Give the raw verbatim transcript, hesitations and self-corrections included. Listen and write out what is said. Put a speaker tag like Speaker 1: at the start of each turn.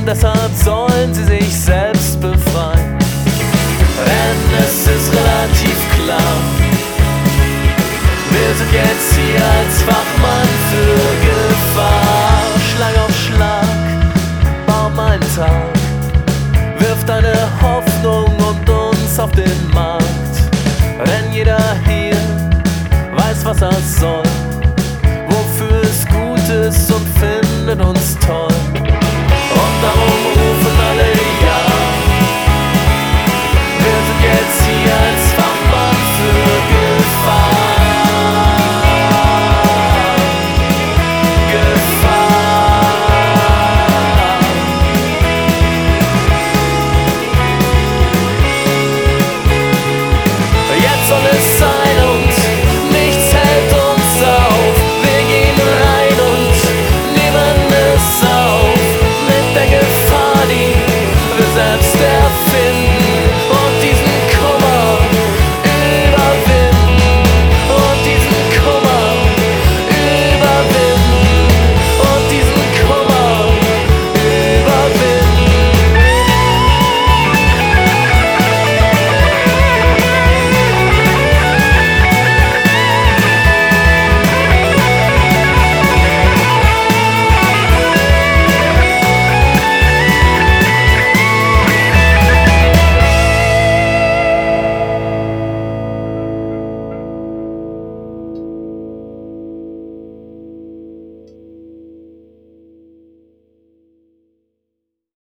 Speaker 1: deshalb sollen sie sich selbst befreien. Denn es ist relativ klar, wir sind jetzt hier als Fachmann für Gefahr. Schlag auf Schlag, baum ein Tag, wirf deine Hoffnung und uns auf den Markt. Denn jeder hier weiß, was er soll, wofür es gut ist und findet uns toll.